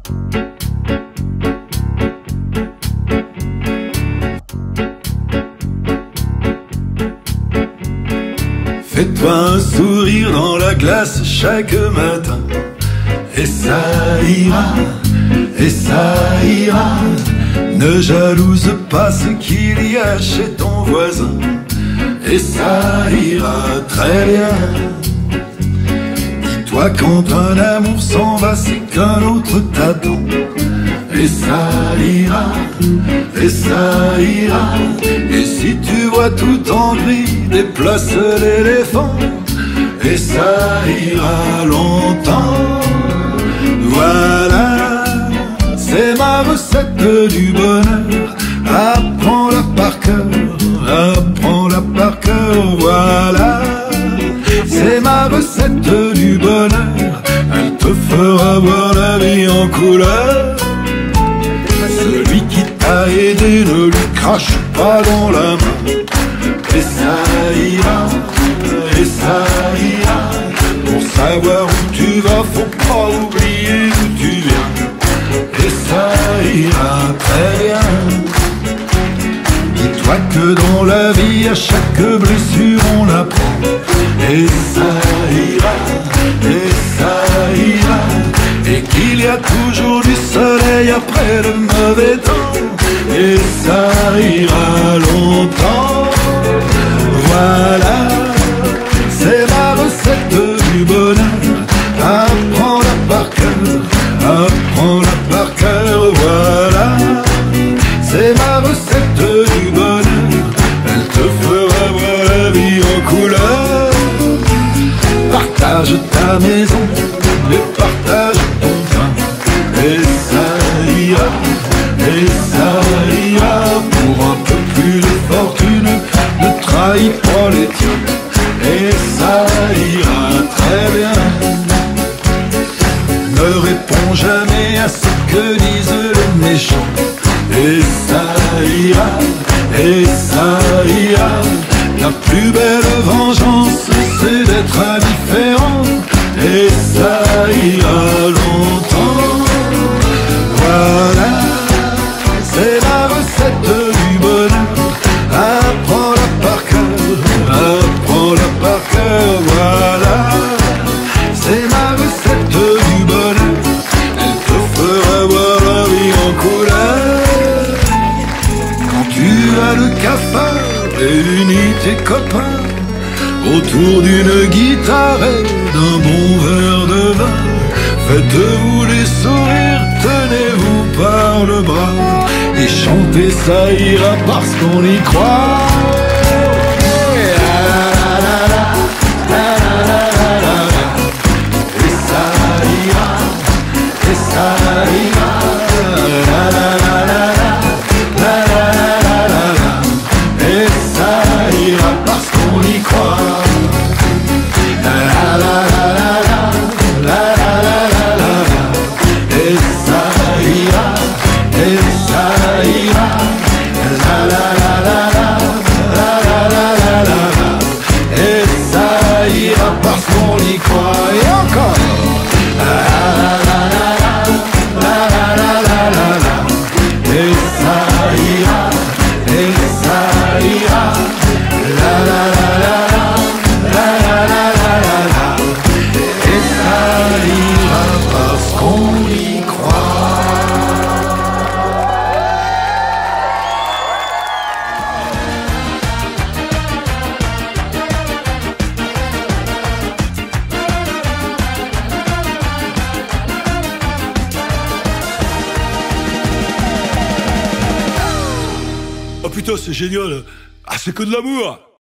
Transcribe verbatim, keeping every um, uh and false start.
Fais-toi un sourire dans la glace chaque matin, et ça ira, et ça ira. Ne jalouse pas ce qu'il y a chez ton voisin, et ça ira très bien. Dis-toi quand un amour s'en va, c'est qu'un autre t'attend, et ça ira, et ça ira. Et si tu vois tout en gris, déplace l'éléphant, et ça ira longtemps. Voilà, c'est ma recette du bonheur. Apprends-la par cœur, apprends-la par cœur. Voilà, c'est ma recette du bonheur. Elle te fera voir la vie en couleur. Celui qui t'a aidé, ne lui crache pas dans la main, et ça ira, et ça ira. Pour savoir où tu vas, faut pas oublier d'où tu viens, et ça ira très bien. Dis-toi que dans la vie, à chaque blessure on apprend, et ça ira, et ça ira. Et qu'il y a toujours du soleil après le mauvais temps, et ça ira longtemps. Voilà, c'est ma recette du bonheur. Apprends-la par cœur, apprends-la par cœur. Voilà, c'est ma recette du bonheur. Elle te fera voir la vie en couleur. Partage ta maison et partage ton pain, et ça ira, et ça ira. Pour un peu plus de fortune, ne trahis pas les tiens, et ça ira très bien. Ne réponds jamais à ce que disent les méchants, et ça ira, et ça ira. La plus belle vengeance, c'est d'être indifférent, et ça ira longtemps. Voilà, c'est la recette du bonheur. Apprends-la par cœur, apprends-la par cœur. Voilà, c'est ma recette du bonheur. Elle te fera voir la vie en couleur. Quand tu as le cafard réunis tes copains autour d'une guitare et d'un bon verre de vin, faites-vous les sourires, tenez-vous par le bras, et chantez ça ira parce qu'on y croit. Et ça ira, et ça ira. Et ça ira parce qu'on y croit. Parce qu'on y croit. Et encore. Et ça ira, et ça ira. La la la la la, la la la la la. Et ça ira parce qu'on y croit. Oh putain, c'est génial. Ah, c'est que de l'amour.